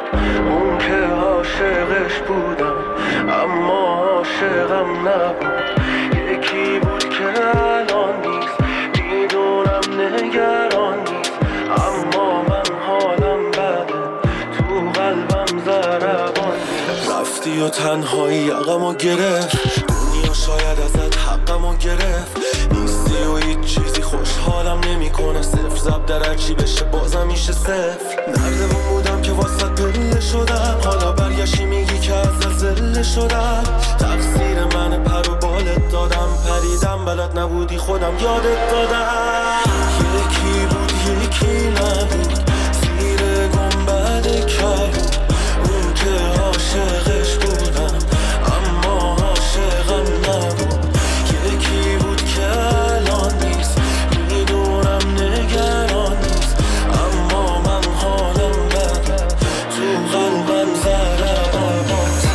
اون که عاشقش بودم اما عاشقم نبود. یکی بود که الان نیست، میدونم نگران نیست، اما من حالم بده، تو قلبم ضربان نیست. رفتی و تنهایی یقمو گرفت، دنیا شاید ازت حقمو گرفت. نیستی و هیچ چیزی خوشحالم نمیکنه، صفر زب در هرچی بشه بازم میشه صفر. نردمون بودم که واسط پله شدم، حالا برگشتی میگی که ازت زله شدم. تقصیر من پر و بالت دادم، پریدم بلد نبودی خودم یادت دادم. یکی بود یکی نبود، زیر گنبد کبود، اون که عاشقش بودم اما عاشقم نبود. یکی بود که الان نیست، میدونم نگران نیست، اما من حالم بده، تو قلبم ضربان نیست.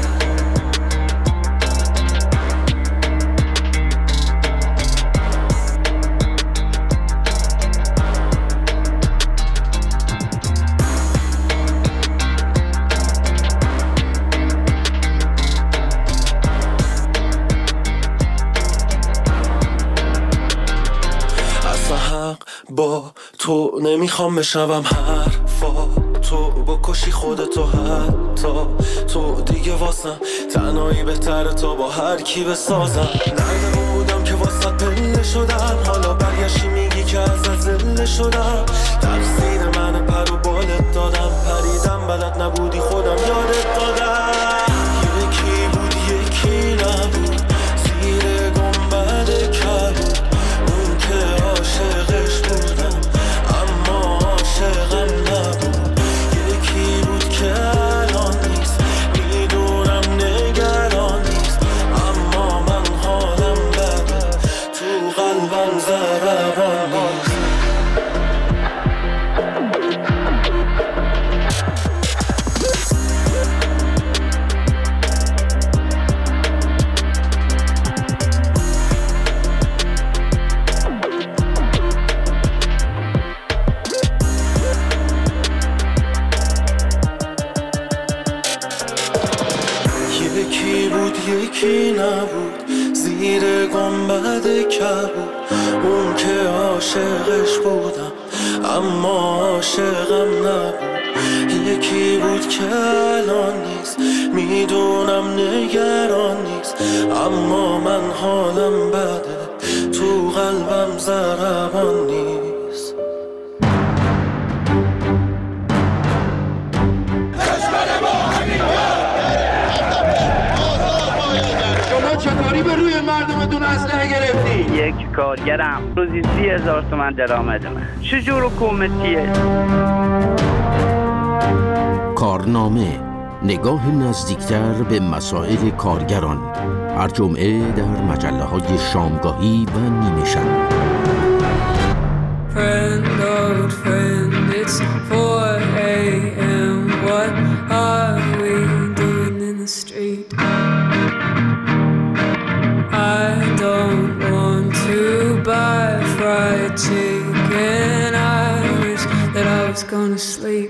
با تو نمیخوام بشنوم حرفا تو، بکشی خودتو حتی تو دیگه واسم تنهایی بهتره تا با هر کی بسازم. نردمون بودم که واسط پله شدم، حالا برگشتی میگی که ازت زله شدم. تقصیر من پر و بالت دادم، پریدم بلد نبودی خودم یادت دادم. یکی بود یکی نبود، زیر گنبد کبود، اون که عاشقش بودم اما عاشقم نبود. یکی بود که الان نیست، میدونم نگران نیست، اما من حالم بده، تو قلبم ضربان نیست. یکی بود یکی نبود، زیر گنبد کبود، اون که عاشقش بودم اما عاشقم نبود. یکی بود که الان نیست، میدونم نگران نیست، اما من حالم بده، تو قلبم ضربان نیست. چطوری به روی مردمتون اسلحه گرفتی؟ یک کارگرم روزی 30,000 تومان درآمد من. چجور حکومتیه؟ کارنامه، نگاه نزدیکتر به مسائل کارگران، هر جمعه در مجله‌های شامگاهی و نیمه شب. Friend, old friend, it's 4 a.m. What are we doing in the street? I don't want to buy fried chicken. I wish that I was gonna sleep.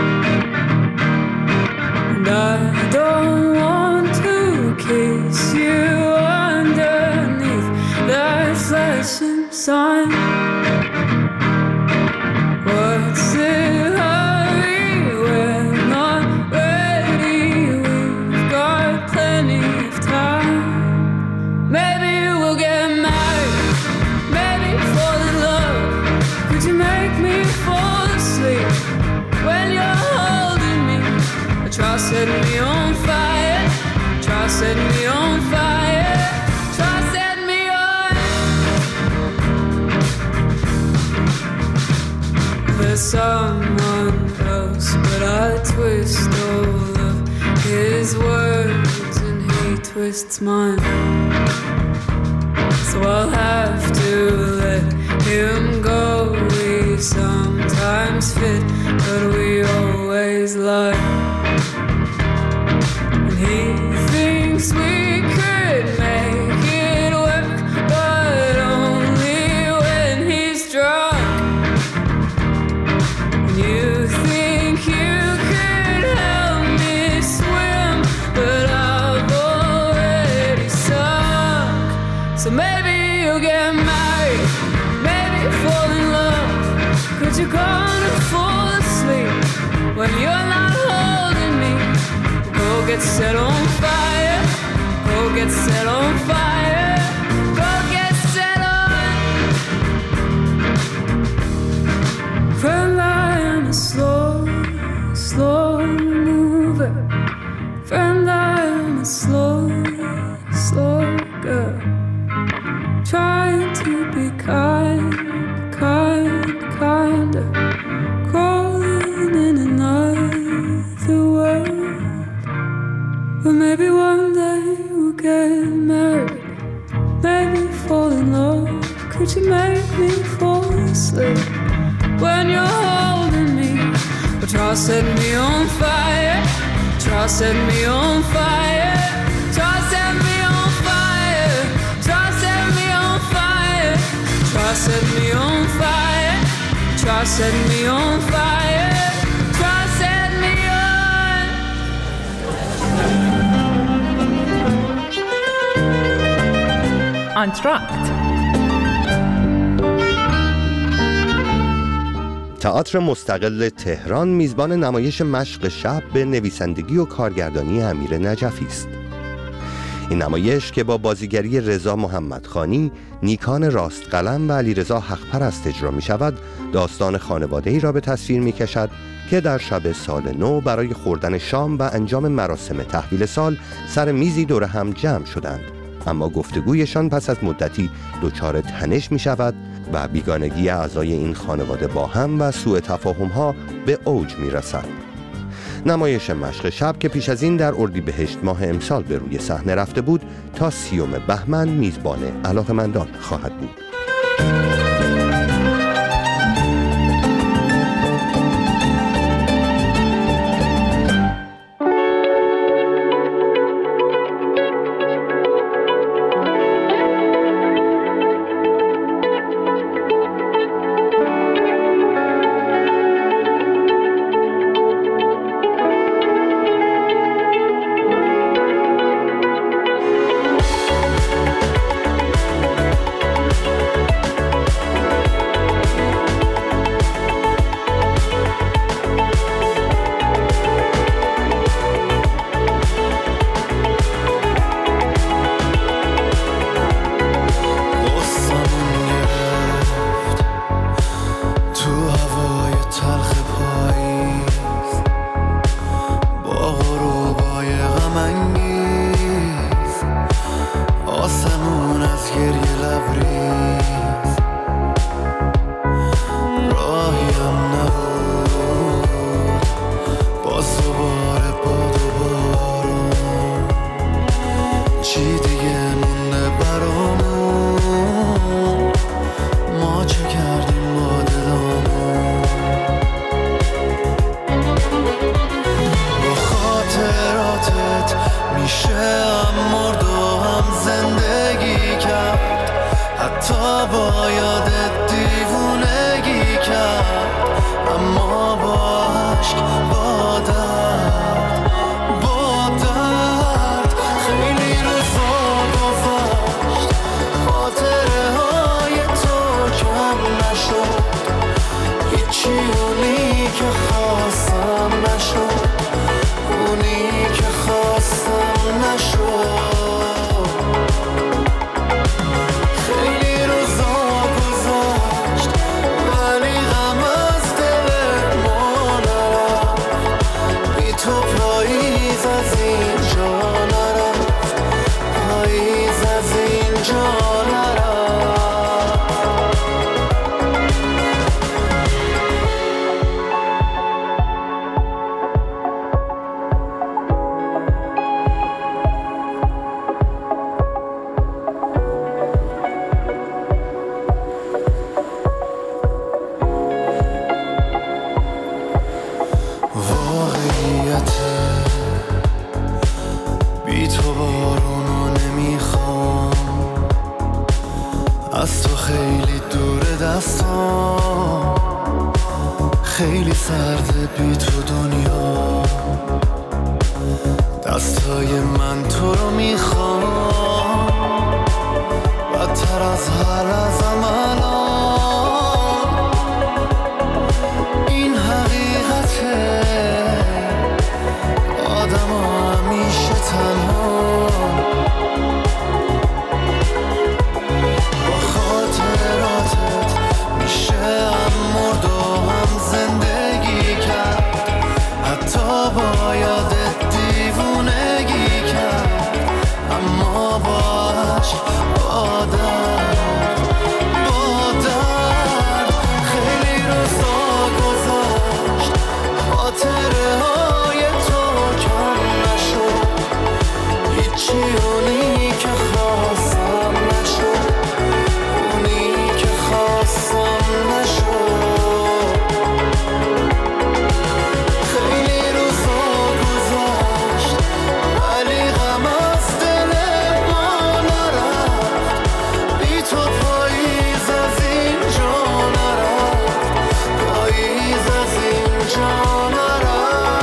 And I don't want to kiss you underneath that flashing sign. What's the hurry? We're not ready. We've got plenty of time. Maybe we'll get married, maybe fall in love. Could you make me fall asleep when you're holding me? Try setting me on fire, try setting me on fire, try setting me on. There's someone else, but I twist all of his words and he twists mine. So I'll have to let him go. We sometimes fit, but we always lie. And he thinks we could make it work, but only when he's drunk. And you think you could you're gonna fall asleep when you're not holding me. Go get set on fire. Go get set on fire. Go get set on. Friend, I am a slow mover. Friend, I am a slow girl. Trying to be kinder. Crawling in another world. But maybe one day we'll get married. Maybe fall in love. Could you make me fall asleep when you're holding me? But try set me on fire. Try set me on fire. Try set me on fire. Try set me on fire. Try set me on fire. Try set me on fire. Try set me on. Entr'acte. تئاتر مستقل تهران میزبان نمایش مشق شب به نویسندگی و کارگردانی امیر نجفی است. این نمایش که با بازیگری رضا محمدخانی، نیکان راستقلم و علیرضا حقپرست اجرا می شود، داستان خانواده‌ای را به تصویر می کشد که در شب سال نو برای خوردن شام و انجام مراسم تحویل سال سر میزی دور هم جمع شدند، اما گفتگویشان پس از مدتی دچار تنش می شود و بیگانگی اعضای این خانواده با هم و سوء تفاهم‌ها به اوج می رسد. نمایش مشق شب که پیش از این در اردیبهشت ماه امسال به روی صحنه رفته بود، تا 30 بهمن میزبان علاقه‌مندان خواهد بود. خیلی سرده بی تو دنیا، دستای من تو رو میخوام بدتر از هر لحظه‌م الان. موندم و همیشه تنها با خاطراتت میشه هم مرد و هم زندگی کرد، حتی با یادت دیوونگی کرد، اما با عشق با درد خیلی روزا گذشت، خاطره های تو کم نشد، هیچی اونی که خواستم نشد، اونی که خواستم نشد. خیلی روزا گذشت ولی غم از دل ما نرفت، بی تو پاییز از اینجا نرفت، پاییز از اینجا نرفت.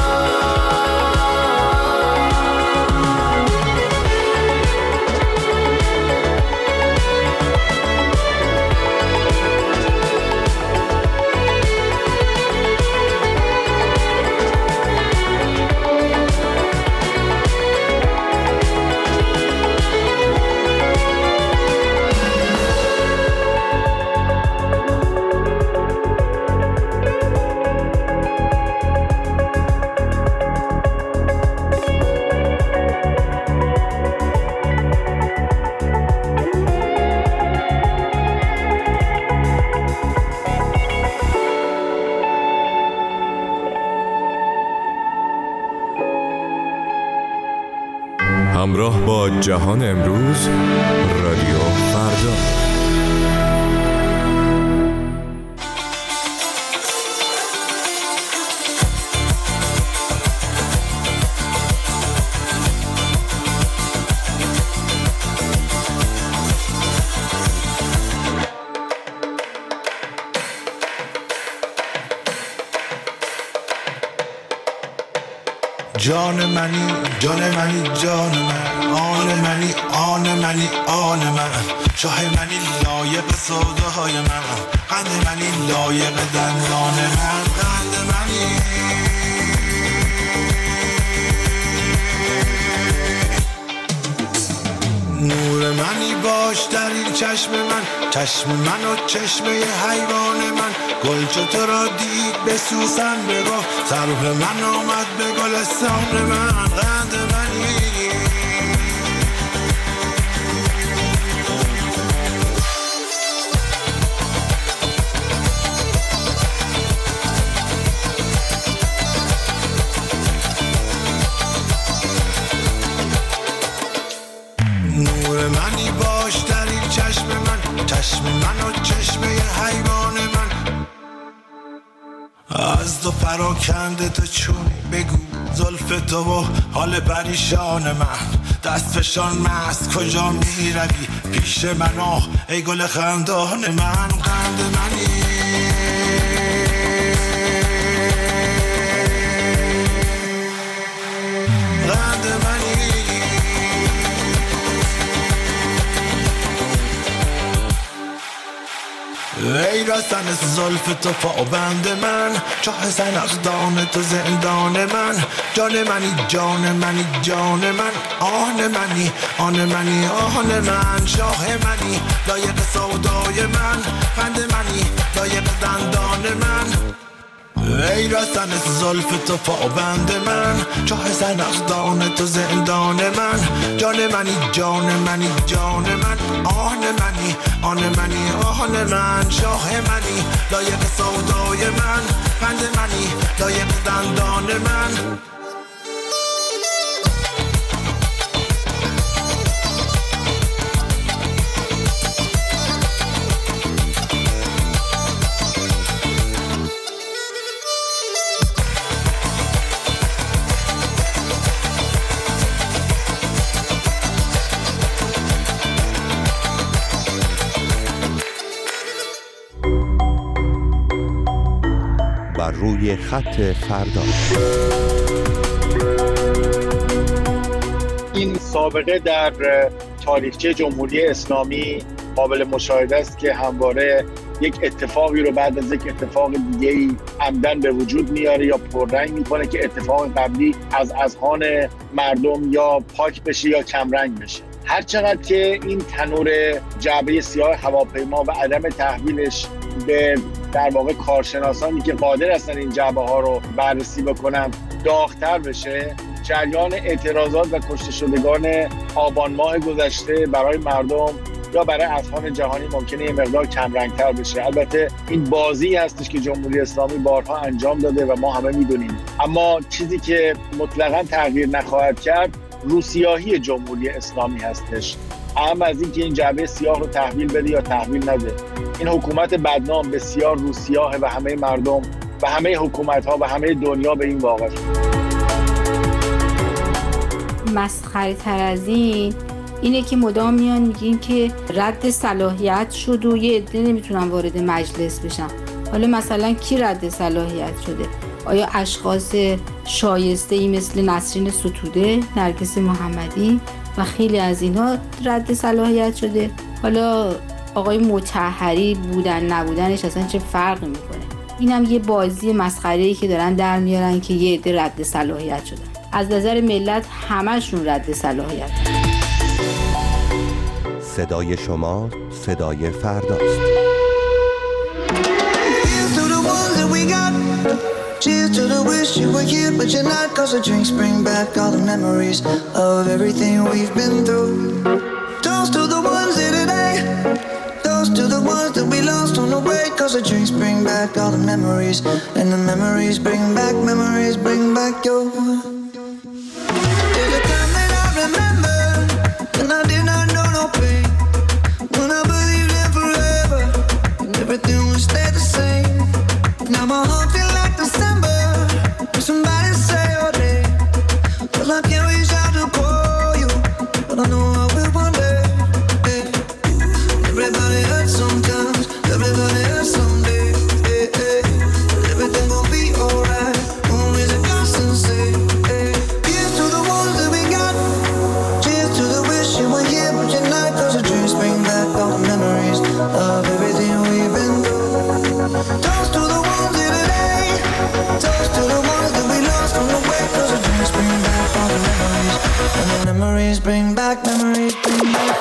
همراه با جهان امروز، رادیو فردا. جان منی جان منی جان من، آن منی آن منی آن من، شاه منی لایق سودای من، قند منی لایق دندان من، قند منی نور منی باش در این چشم من، چشم من و چشمه حیوان من، گل چو تو را دید به سوسن بگاه، سرو من آمد به گلستان من، قند منی نور منی باش در این چشم من، چشم من و چشمه حیوان من، از تو پراکنده تو چونی بگو زلف تو و حال پریشان من، دست فشان مست کجا می روی پیش من، آه ای گل خندان من، قند منی قند منی ای رسن زلف تو پابند من، چاه زنخدان تو زندان من، جان منی جان منی جان من، آن منی آن منی آن من، شاه منی لایق سودای من، قند منی لایق دندان من. ای رسن زلف تو پابند من، چاه زنخدان تو زندان من، جان منی جان منی جان من، آن منی آن منی آن من، شاه منی لایق سودای من، قند منی لایق دندان من. بر روی خط فردا. این سابقه در تاریخچه جمهوری اسلامی قابل مشاهده است که همواره یک اتفاقی رو بعد از یک اتفاق دیگه‌ای عمدن به وجود میاره یا پررنگ میکنه که اتفاق قبلی از اذهان مردم یا پاک بشه یا کمرنگ بشه. هر چقدر که این تنور جعبه سیاه هواپیما و عدم تحویلش به در واقع کارشناسانی که قادر هستن این جعبه ها رو بررسی بکنن داغ‌تر بشه، جریان اعتراضات و کشته شدگان آبان ماه گذشته برای مردم یا برای اذهان جهانی ممکنه یه مقدار کمرنگ‌تر بشه. البته این بازی هستش که جمهوری اسلامی بارها انجام داده و ما همه میدونیم، اما چیزی که مطلقاً تغییر نخواهد کرد روسیاهی جمهوری اسلامی هستش. اهم از این که این جعبه سیاه رو تحویل بده یا تحویل نده، این حکومت بدنام بسیار روسیاه و همه مردم و همه حکومت‌ها و همه دنیا به این واقف. مسخره تر از این اینه که مدام میان میگین که رد صلاحیت شد و یه عده نمیتونن وارد مجلس بشن. حالا مثلا کی رد صلاحیت شده؟ آیا اشخاص شایسته‌ای مثل نسرین ستوده، نرگس محمدی و خیلی از اینها رد صلاحیت شده؟ حالا آقای مطهری بودن نبودنش اصلا چه فرقی میکنه؟ اینم یه بازی مسخره‌ای که دارن در میارن که یه عده رد صلاحیت شدن. از نظر ملت همشون رد صلاحیت. صدای شما صدای فرداست. Cheers to the wish you were here but you're not, 'cause the drinks bring back all the memories of everything we've been through. Toast to the ones here today, toast to the ones that we lost on the way, 'cause the drinks bring back all the memories, and the memories bring back your. There's a time that I remember when I did not know no pain, when I believed in forever and everything would stay the same. Now my heart feels like December when somebody say your name. Well, I can't reach out to call you, but I know I will one day. Hey. Everybody hurts sometimes, everybody hurts someday. Hey, hey. Everything gon' be alright, only the constant say. Hey. Cheers to the ones that we got, cheers to the wish you were here but you're not, 'cause the dreams bring back all the memories of everything we've been through. Toast to the ones here today, toast to the ones that we lost on the way, 'cause the dreams bring back all the memories, and the memories bring back, memories bring back.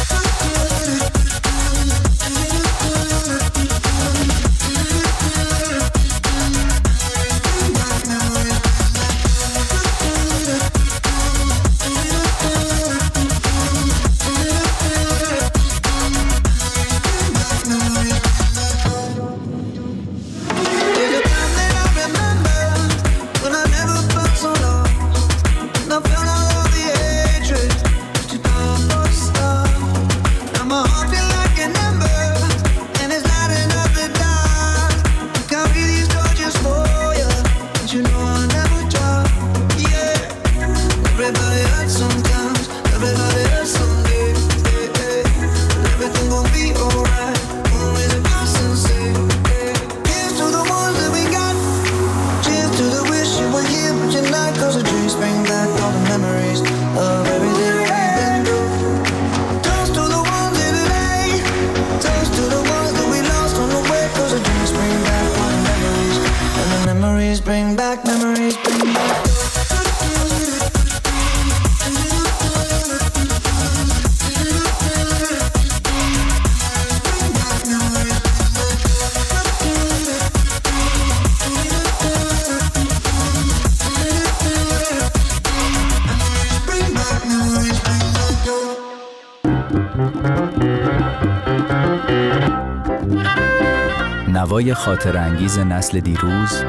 نوای خاطر انگیز نسل دیروز،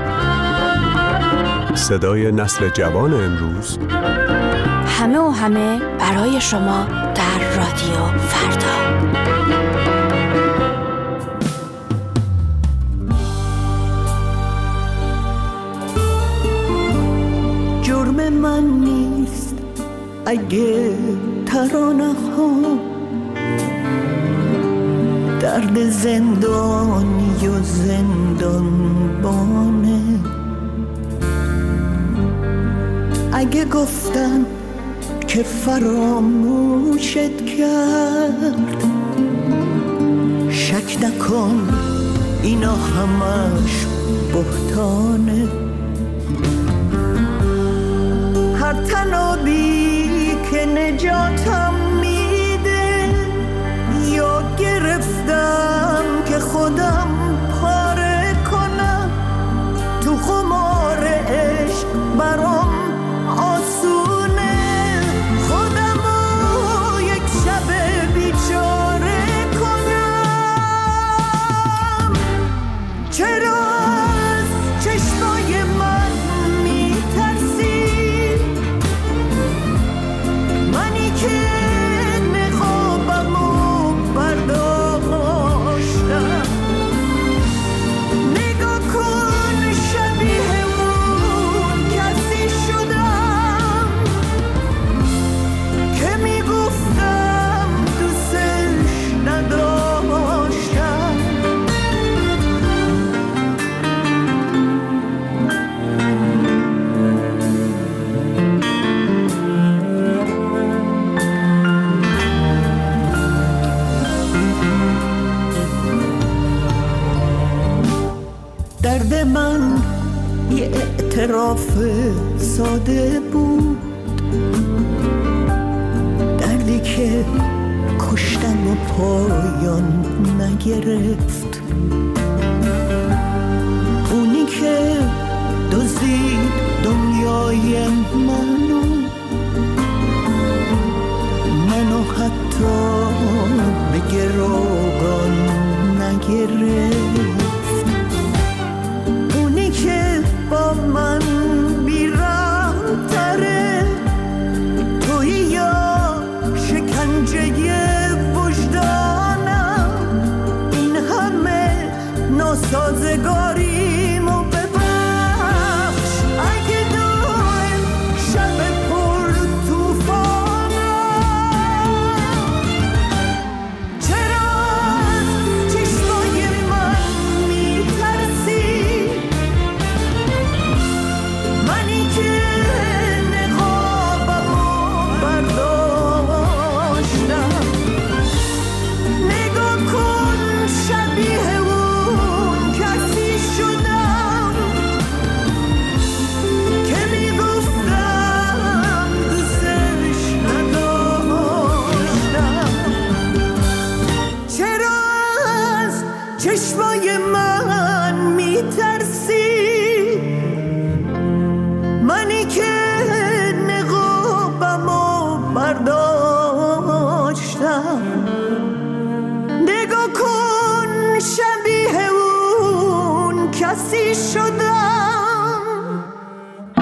صدای نسل جوان امروز، همه و همه برای شما در رادیو فردا. جرم من نیست اگه ترانه ها درد زندانی و زندانبانه، اگه گفتن که فراموشت کرد شک نکن اینا همش بهتانه. هر تنابی که نجاتم میده یا گرفتم که خودم پاره کنم، تو خمار عشق برام آسونه خودمو یک شب بیچاره کنم. چرا از چشمای من میترسی؟ منی که نقابمو برداشتم. نگاه کن شبیه اون کسی شدم که میگفتم دوستش نداشتم. درد من یه اعتراف ساده بود، دردی که کشتم و پایان نگرفت. اونی که دزدید دنیای منو حتی به گروگان نگرفت. اونی که با من بیرحم تره، توی یا شکنجه وجدانم. این همه ناسازگاریمو ببخش اگه دایم شب پر توفانم. چرا از چشمای من میترسی؟ منی که نقابمو برداشتم. نگاه کن شبیه اون کسی شدم که میگفتم دوستش نداشتم. چرا از چشمای من میترسی؟ منی که نقابمو برداشتم. نگاه کن شبیه اون کسی شدم.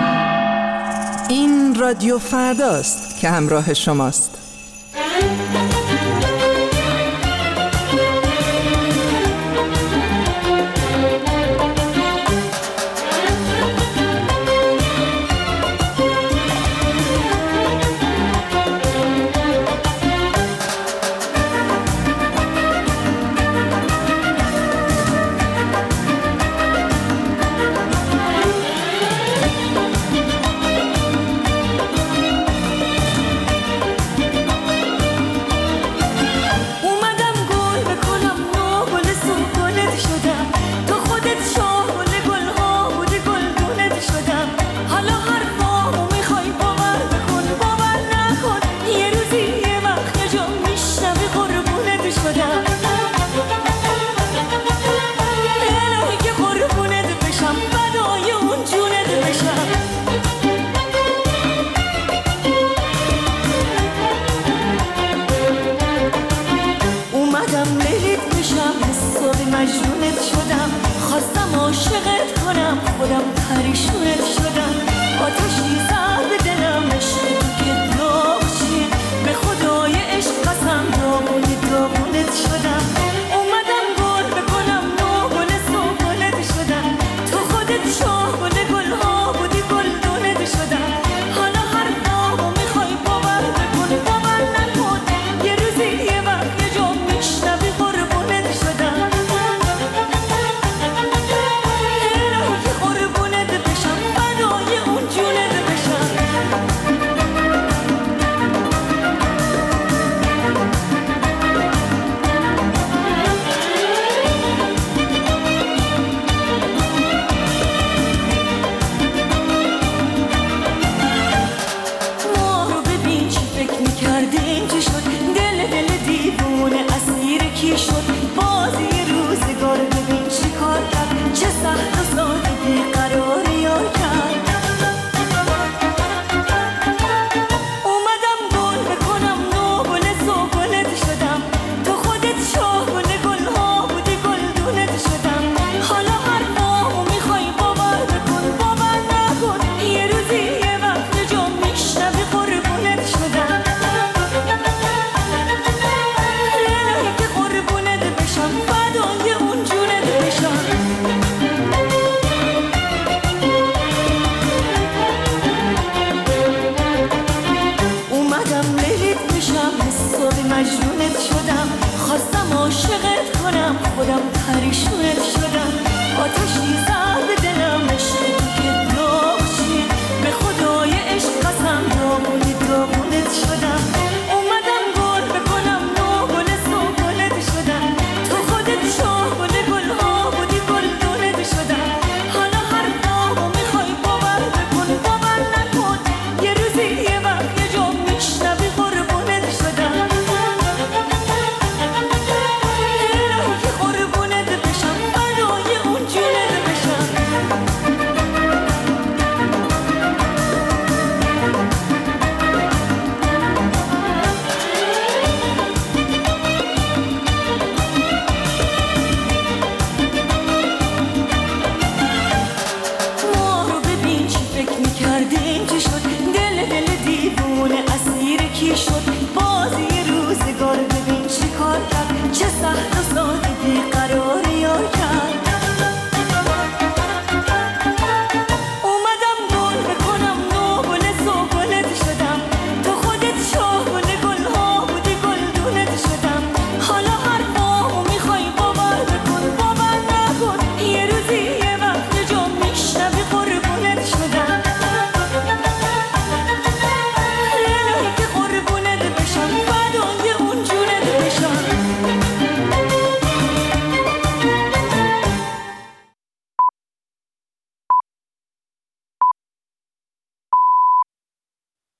این رادیو فرداست که همراه شماست.